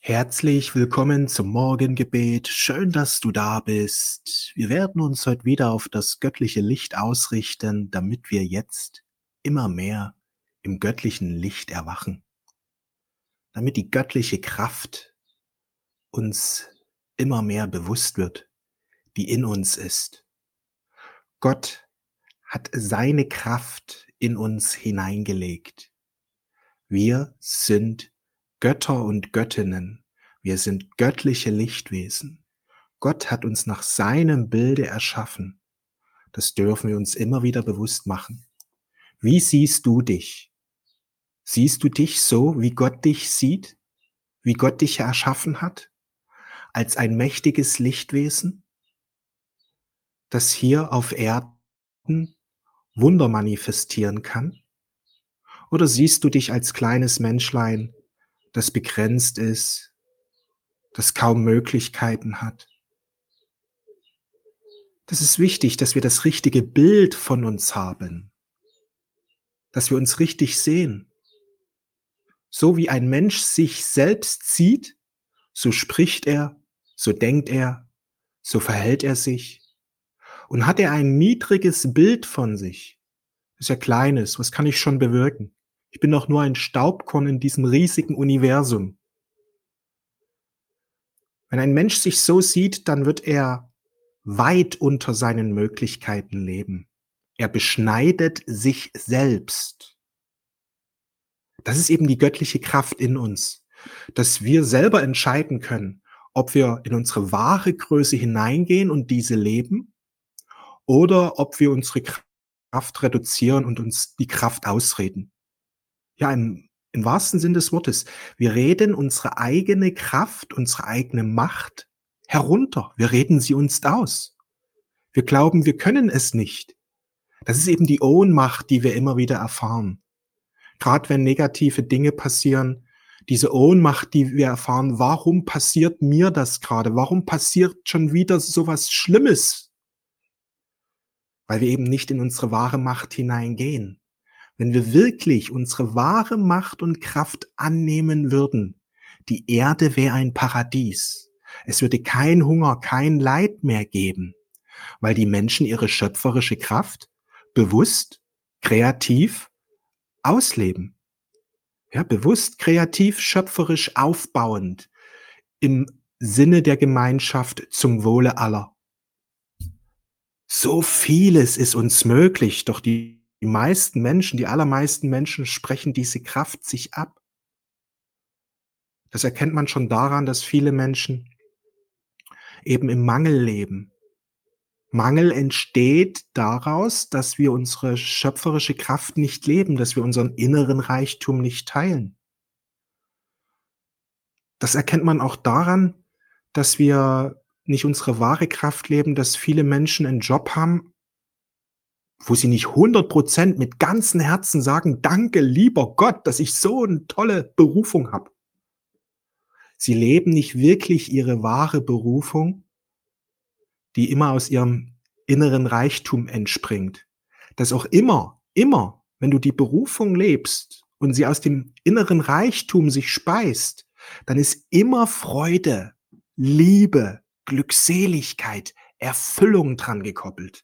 Herzlich willkommen zum Morgengebet. Schön, dass du da bist. Wir werden uns heute wieder auf das göttliche Licht ausrichten, damit wir jetzt immer mehr im göttlichen Licht erwachen. Damit die göttliche Kraft uns immer mehr bewusst wird, die in uns ist. Gott hat seine Kraft in uns hineingelegt. Wir sind Götter und Göttinnen. Wir sind göttliche Lichtwesen. Gott hat uns nach seinem Bilde erschaffen. Das dürfen wir uns immer wieder bewusst machen. Wie siehst du dich? Siehst du dich so, wie Gott dich sieht? Wie Gott dich erschaffen hat? Als ein mächtiges Lichtwesen, das hier auf Erden Wunder manifestieren kann? Oder siehst du dich als kleines Menschlein, das begrenzt ist, das kaum Möglichkeiten hat? Das ist wichtig, dass wir das richtige Bild von uns haben, dass wir uns richtig sehen. So wie ein Mensch sich selbst sieht, so spricht er, so denkt er, so verhält er sich. Und hat er ein niedriges Bild von sich, ist er kleines, was kann ich schon bewirken? Ich bin doch nur ein Staubkorn in diesem riesigen Universum. Wenn ein Mensch sich so sieht, dann wird er weit unter seinen Möglichkeiten leben. Er beschneidet sich selbst. Das ist eben die göttliche Kraft in uns, dass wir selber entscheiden können, ob wir in unsere wahre Größe hineingehen und diese leben oder ob wir unsere Kraft reduzieren und uns die Kraft ausreden. Ja, im wahrsten Sinn des Wortes. Wir reden unsere eigene Kraft, unsere eigene Macht herunter. Wir reden sie uns aus. Wir glauben, wir können es nicht. Das ist eben die Ohnmacht, die wir immer wieder erfahren. Gerade wenn negative Dinge passieren, diese Ohnmacht, die wir erfahren, warum passiert mir das gerade? Warum passiert schon wieder sowas Schlimmes? Weil wir eben nicht in unsere wahre Macht hineingehen. Wenn wir wirklich unsere wahre Macht und Kraft annehmen würden, die Erde wäre ein Paradies. Es würde kein Hunger, kein Leid mehr geben, weil die Menschen ihre schöpferische Kraft bewusst, kreativ ausleben. Ja, bewusst, kreativ, schöpferisch, aufbauend, im Sinne der Gemeinschaft zum Wohle aller. So vieles ist uns möglich, doch die meisten Menschen, die allermeisten Menschen sprechen diese Kraft sich ab. Das erkennt man schon daran, dass viele Menschen eben im Mangel leben. Mangel entsteht daraus, dass wir unsere schöpferische Kraft nicht leben, dass wir unseren inneren Reichtum nicht teilen. Das erkennt man auch daran, dass wir nicht unsere wahre Kraft leben, dass viele Menschen einen Job haben, wo sie nicht 100% mit ganzem Herzen sagen: „Danke, lieber Gott, dass ich so eine tolle Berufung habe." Sie leben nicht wirklich ihre wahre Berufung, die immer aus ihrem inneren Reichtum entspringt. Dass auch immer, wenn du die Berufung lebst und sie aus dem inneren Reichtum sich speist, dann ist immer Freude, Liebe, Glückseligkeit, Erfüllung dran gekoppelt.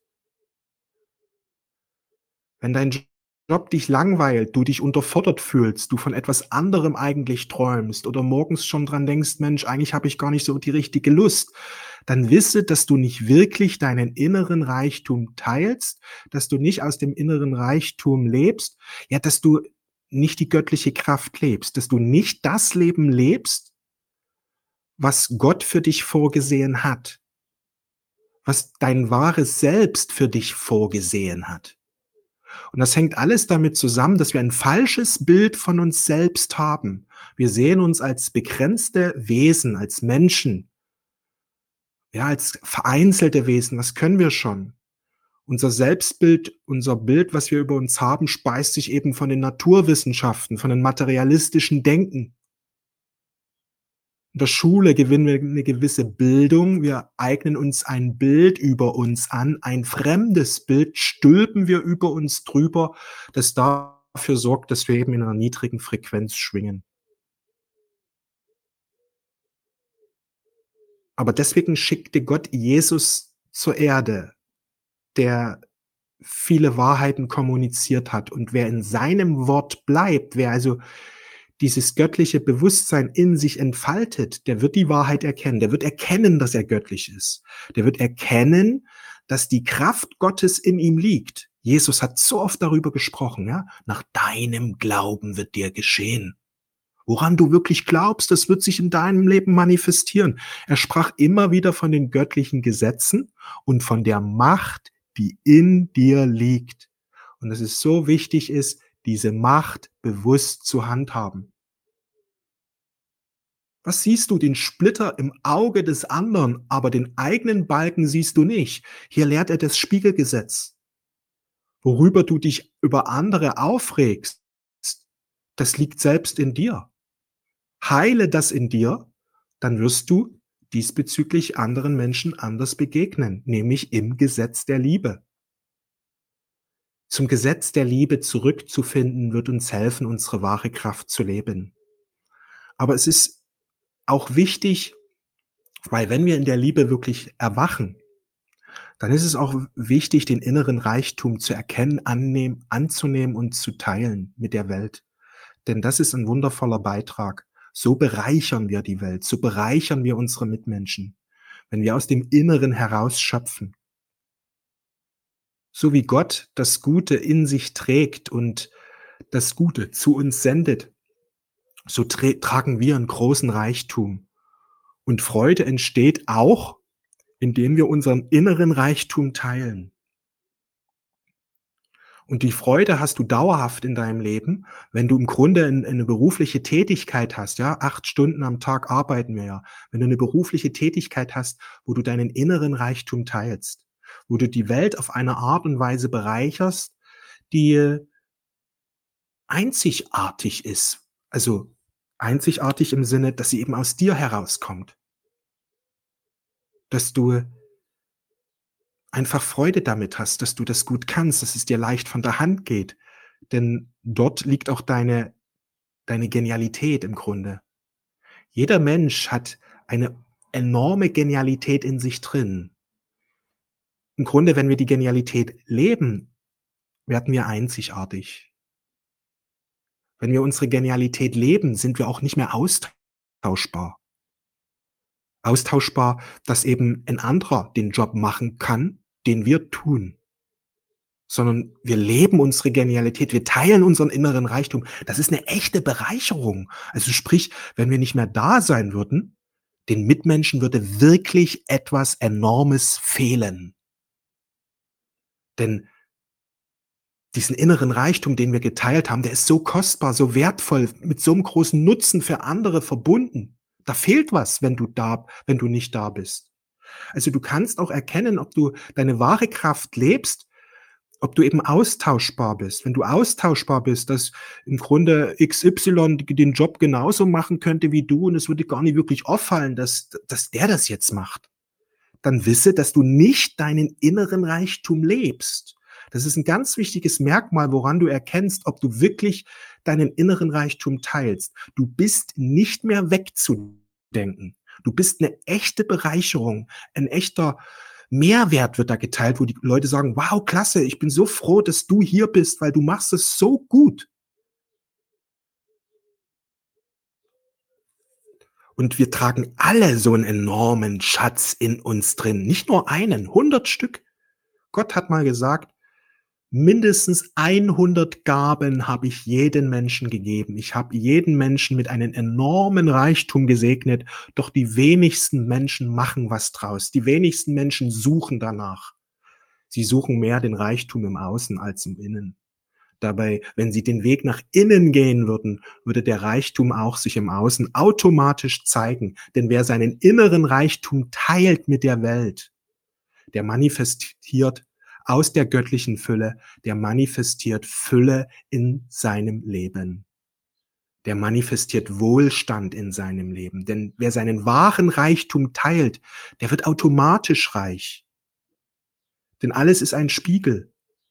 Wenn dein Job dich langweilt, du dich unterfordert fühlst, du von etwas anderem eigentlich träumst oder morgens schon dran denkst: „Mensch, eigentlich habe ich gar nicht so die richtige Lust", dann wisse, dass du nicht wirklich deinen inneren Reichtum teilst, dass du nicht aus dem inneren Reichtum lebst, ja, dass du nicht die göttliche Kraft lebst, dass du nicht das Leben lebst, was Gott für dich vorgesehen hat, was dein wahres Selbst für dich vorgesehen hat. Und das hängt alles damit zusammen, dass wir ein falsches Bild von uns selbst haben. Wir sehen uns als begrenzte Wesen, als Menschen, ja, als vereinzelte Wesen. Was können wir schon? Unser Selbstbild, unser Bild, was wir über uns haben, speist sich eben von den Naturwissenschaften, von den materialistischen Denken. In der Schule gewinnen wir eine gewisse Bildung, wir eignen uns ein Bild über uns an, ein fremdes Bild stülpen wir über uns drüber, das dafür sorgt, dass wir eben in einer niedrigen Frequenz schwingen. Aber deswegen schickte Gott Jesus zur Erde, der viele Wahrheiten kommuniziert hat. Und wer in seinem Wort bleibt, wer also dieses göttliche Bewusstsein in sich entfaltet, der wird die Wahrheit erkennen. Der wird erkennen, dass er göttlich ist. Der wird erkennen, dass die Kraft Gottes in ihm liegt. Jesus hat so oft darüber gesprochen, ja? Nach deinem Glauben wird dir geschehen. Woran du wirklich glaubst, das wird sich in deinem Leben manifestieren. Er sprach immer wieder von den göttlichen Gesetzen und von der Macht, die in dir liegt. Und dass es so wichtig ist, diese Macht bewusst zu handhaben. Was siehst du? Den Splitter im Auge des anderen, aber den eigenen Balken siehst du nicht. Hier lehrt er das Spiegelgesetz. Worüber du dich über andere aufregst, das liegt selbst in dir. Heile das in dir, dann wirst du diesbezüglich anderen Menschen anders begegnen, nämlich im Gesetz der Liebe. Zum Gesetz der Liebe zurückzufinden, wird uns helfen, unsere wahre Kraft zu leben. Aber es ist auch wichtig, weil wenn wir in der Liebe wirklich erwachen, dann ist es auch wichtig, den inneren Reichtum zu erkennen, anzunehmen und zu teilen mit der Welt. Denn das ist ein wundervoller Beitrag. So bereichern wir die Welt, so bereichern wir unsere Mitmenschen, wenn wir aus dem Inneren heraus schöpfen. So wie Gott das Gute in sich trägt und das Gute zu uns sendet, so tragen wir einen großen Reichtum. Und Freude entsteht auch, indem wir unseren inneren Reichtum teilen. Und die Freude hast du dauerhaft in deinem Leben, wenn du im Grunde eine berufliche Tätigkeit hast, ja, 8 Stunden am Tag arbeiten wir ja. Wenn du eine berufliche Tätigkeit hast, wo du deinen inneren Reichtum teilst, wo du die Welt auf eine Art und Weise bereicherst, die einzigartig ist. Also einzigartig im Sinne, dass sie eben aus dir herauskommt. Dass du einfach Freude damit hast, dass du das gut kannst, dass es dir leicht von der Hand geht. Denn dort liegt auch deine Genialität im Grunde. Jeder Mensch hat eine enorme Genialität in sich drin. Im Grunde, wenn wir die Genialität leben, werden wir einzigartig. Wenn wir unsere Genialität leben, sind wir auch nicht mehr austauschbar. Austauschbar, dass eben ein anderer den Job machen kann, den wir tun. Sondern wir leben unsere Genialität, wir teilen unseren inneren Reichtum. Das ist eine echte Bereicherung. Also sprich, wenn wir nicht mehr da sein würden, den Mitmenschen würde wirklich etwas Enormes fehlen. Denn diesen inneren Reichtum, den wir geteilt haben, der ist so kostbar, so wertvoll, mit so einem großen Nutzen für andere verbunden. Da fehlt was, wenn du nicht da bist. Also du kannst auch erkennen, ob du deine wahre Kraft lebst, ob du eben austauschbar bist. Wenn du austauschbar bist, dass im Grunde XY den Job genauso machen könnte wie du und es würde gar nicht wirklich auffallen, dass der das jetzt macht, dann wisse, dass du nicht deinen inneren Reichtum lebst. Das ist ein ganz wichtiges Merkmal, woran du erkennst, ob du wirklich deinen inneren Reichtum teilst. Du bist nicht mehr wegzudenken. Du bist eine echte Bereicherung, ein echter Mehrwert wird da geteilt, wo die Leute sagen, wow, klasse, ich bin so froh, dass du hier bist, weil du machst es so gut. Und wir tragen alle so einen enormen Schatz in uns drin. Nicht nur einen, 100 Stück. Gott hat mal gesagt, mindestens 100 Gaben habe ich jedem Menschen gegeben. Ich habe jeden Menschen mit einem enormen Reichtum gesegnet, doch die wenigsten Menschen machen was draus. Die wenigsten Menschen suchen danach. Sie suchen mehr den Reichtum im Außen als im Innen. Dabei, wenn sie den Weg nach innen gehen würden, würde der Reichtum auch sich im Außen automatisch zeigen. Denn wer seinen inneren Reichtum teilt mit der Welt, der manifestiert aus der göttlichen Fülle, der manifestiert Fülle in seinem Leben. Der manifestiert Wohlstand in seinem Leben. Denn wer seinen wahren Reichtum teilt, der wird automatisch reich. Denn alles ist ein Spiegel.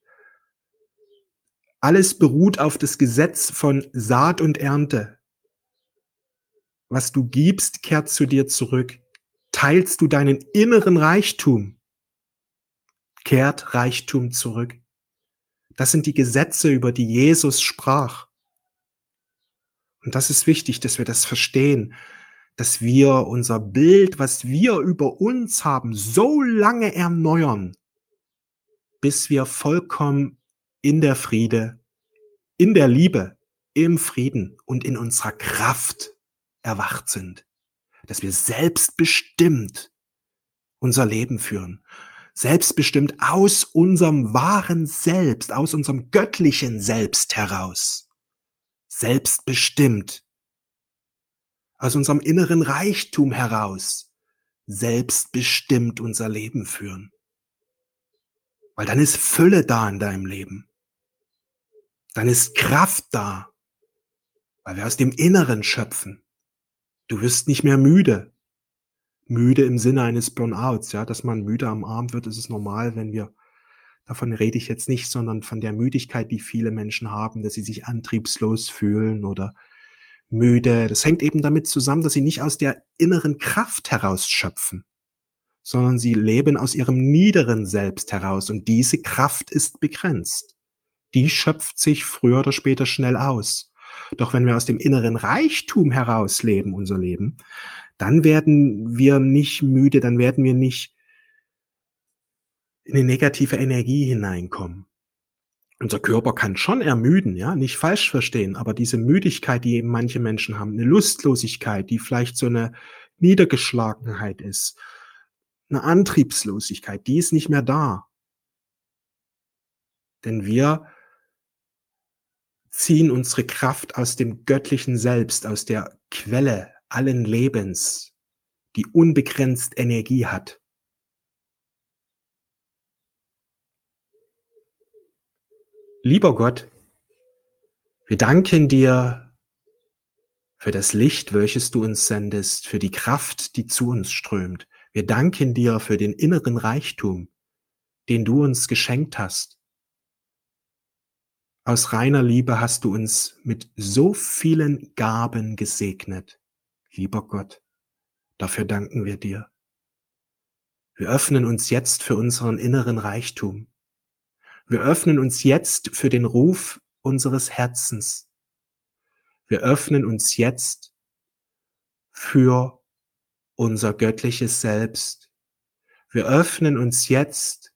Alles beruht auf das Gesetz von Saat und Ernte. Was du gibst, kehrt zu dir zurück. teilst du deinen inneren Reichtum, kehrt Reichtum zurück. Das sind die Gesetze, über die Jesus sprach. Und das ist wichtig, dass wir das verstehen, dass wir unser Bild, was wir über uns haben, so lange erneuern, bis wir vollkommen in der Friede, in der Liebe, im Frieden und in unserer Kraft erwacht sind. Dass wir selbstbestimmt unser Leben führen. Selbstbestimmt aus unserem wahren Selbst, aus unserem göttlichen Selbst heraus. Selbstbestimmt. Aus unserem inneren Reichtum heraus. Selbstbestimmt unser Leben führen. Weil dann ist Fülle da in deinem Leben. Dann ist Kraft da. Weil wir aus dem Inneren schöpfen. Du wirst nicht mehr müde. Müde im Sinne eines Burnouts, ja, dass man müde am Abend wird, ist es normal, wenn wir, davon rede ich jetzt nicht, sondern von der Müdigkeit, die viele Menschen haben, dass sie sich antriebslos fühlen oder müde. Das hängt eben damit zusammen, dass sie nicht aus der inneren Kraft heraus schöpfen, sondern sie leben aus ihrem niederen Selbst heraus und diese Kraft ist begrenzt. Die schöpft sich früher oder später schnell aus. Doch wenn wir aus dem inneren Reichtum heraus leben, unser Leben, dann werden wir nicht müde, dann werden wir nicht in eine negative Energie hineinkommen. Unser Körper kann schon ermüden, ja, nicht falsch verstehen, aber diese Müdigkeit, die eben manche Menschen haben, eine Lustlosigkeit, die vielleicht so eine Niedergeschlagenheit ist, eine Antriebslosigkeit, die ist nicht mehr da. Denn wir ziehen unsere Kraft aus dem göttlichen Selbst, aus der Quelle allen Lebens, die unbegrenzt Energie hat. Lieber Gott, wir danken dir für das Licht, welches du uns sendest, für die Kraft, die zu uns strömt. Wir danken dir für den inneren Reichtum, den du uns geschenkt hast. Aus reiner Liebe hast du uns mit so vielen Gaben gesegnet. Lieber Gott, dafür danken wir dir. Wir öffnen uns jetzt für unseren inneren Reichtum. Wir öffnen uns jetzt für den Ruf unseres Herzens. Wir öffnen uns jetzt für unser göttliches Selbst. Wir öffnen uns jetzt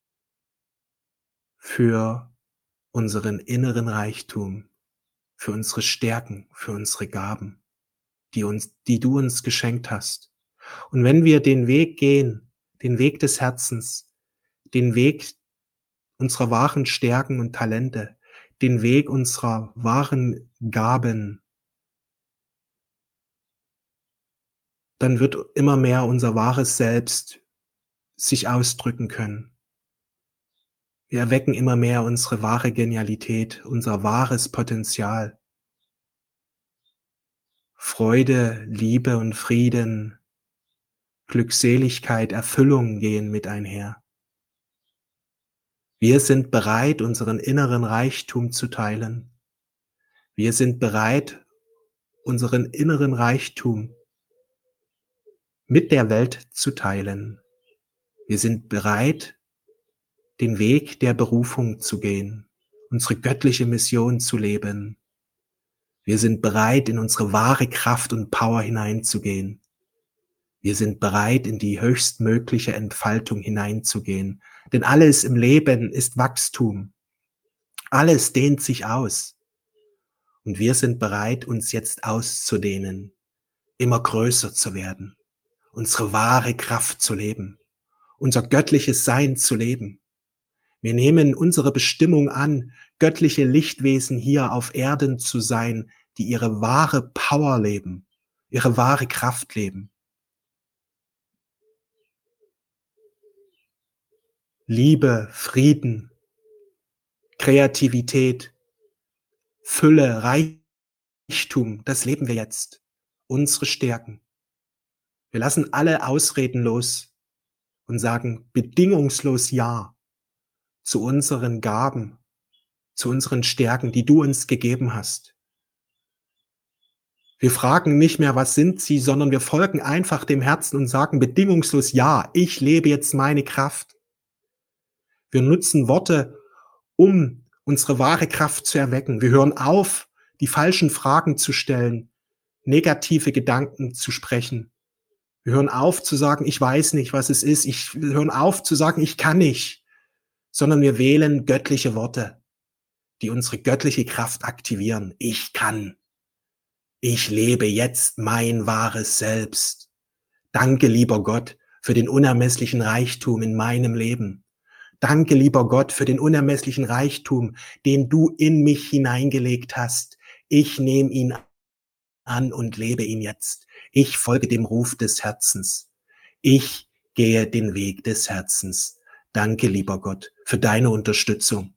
für unseren inneren Reichtum, für unsere Stärken, für unsere Gaben, die du uns geschenkt hast. Und wenn wir den Weg gehen, den Weg des Herzens, den Weg unserer wahren Stärken und Talente, den Weg unserer wahren Gaben, dann wird immer mehr unser wahres Selbst sich ausdrücken können. Wir erwecken immer mehr unsere wahre Genialität, unser wahres Potenzial. Freude, Liebe und Frieden, Glückseligkeit, Erfüllung gehen mit einher. Wir sind bereit, unseren inneren Reichtum zu teilen. Wir sind bereit, unseren inneren Reichtum mit der Welt zu teilen. Wir sind bereit, den Weg der Berufung zu gehen, unsere göttliche Mission zu leben. Wir sind bereit, in unsere wahre Kraft und Power hineinzugehen. Wir sind bereit, in die höchstmögliche Entfaltung hineinzugehen. Denn alles im Leben ist Wachstum. Alles dehnt sich aus. Und wir sind bereit, uns jetzt auszudehnen, immer größer zu werden, unsere wahre Kraft zu leben, unser göttliches Sein zu leben. Wir nehmen unsere Bestimmung an, göttliche Lichtwesen hier auf Erden zu sein, die ihre wahre Power leben, ihre wahre Kraft leben. Liebe, Frieden, Kreativität, Fülle, Reichtum, das leben wir jetzt. Unsere Stärken. Wir lassen alle Ausreden los und sagen bedingungslos Ja zu unseren Gaben, zu unseren Stärken, die du uns gegeben hast. Wir fragen nicht mehr: „Was sind sie?“, sondern wir folgen einfach dem Herzen und sagen bedingungslos: „Ja, ich lebe jetzt meine Kraft.“ Wir nutzen Worte, um unsere wahre Kraft zu erwecken. Wir hören auf, die falschen Fragen zu stellen, negative Gedanken zu sprechen. Wir hören auf zu sagen: „Ich weiß nicht, was es ist.“ Wir hören auf zu sagen: „Ich kann nicht“, sondern wir wählen göttliche Worte, die unsere göttliche Kraft aktivieren. Ich kann. Ich lebe jetzt mein wahres Selbst. Danke, lieber Gott, für den unermesslichen Reichtum in meinem Leben. Danke, lieber Gott, für den unermesslichen Reichtum, den du in mich hineingelegt hast. Ich nehme ihn an und lebe ihn jetzt. Ich folge dem Ruf des Herzens. Ich gehe den Weg des Herzens. Danke, lieber Gott, für deine Unterstützung.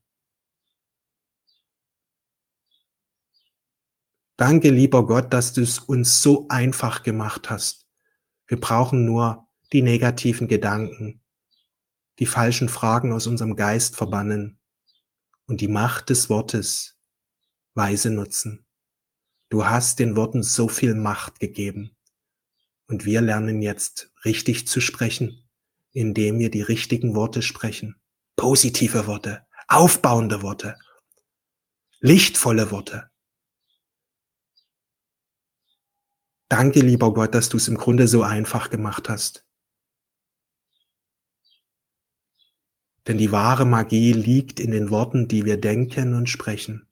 Danke, lieber Gott, dass du es uns so einfach gemacht hast. Wir brauchen nur die negativen Gedanken, die falschen Fragen aus unserem Geist verbannen und die Macht des Wortes weise nutzen. Du hast den Worten so viel Macht gegeben und wir lernen jetzt richtig zu sprechen, indem wir die richtigen Worte sprechen. Positive Worte, aufbauende Worte, lichtvolle Worte. Danke, lieber Gott, dass du es im Grunde so einfach gemacht hast. Denn die wahre Magie liegt in den Worten, die wir denken und sprechen.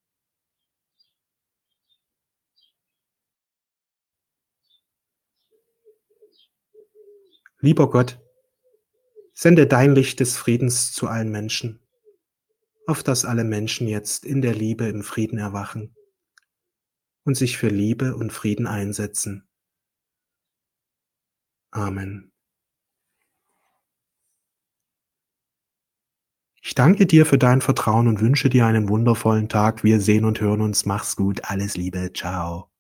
Lieber Gott, sende dein Licht des Friedens zu allen Menschen, auf dass alle Menschen jetzt in der Liebe im Frieden erwachen und sich für Liebe und Frieden einsetzen. Amen. Ich danke dir für dein Vertrauen und wünsche dir einen wundervollen Tag. Wir sehen und hören uns. Mach's gut. Alles Liebe. Ciao.